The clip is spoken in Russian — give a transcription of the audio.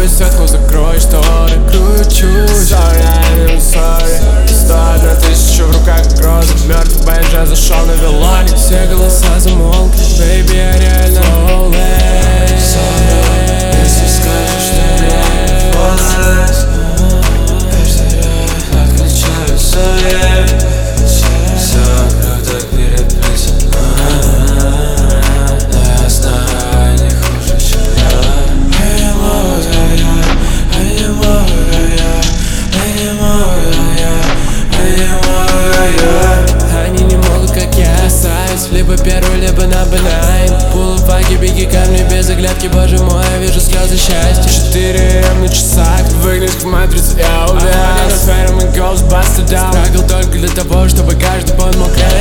будет светло, закрой шторы. Кручусь, sorry, I'm sorry. 101 тысяча в руках грозы. Мертвый бенджи, я зашел на вилоне. Все голоса замолкли, baby, я реально flawless. Если скажешь, что я flawless, отключаю совет. Все вокруг так переписано, но я знаю, не хуже, чем я. Они не могут, как я, сайз. Либо первый, либо number 9. Полуфаки, беги ко мне без оглядки. Боже мой, я вижу слезы счастья. 4 на часах, выглядишь как матрица, я увяз. На ферме Ghostbuster down. Страгл только для того, чтобы каждый пот мог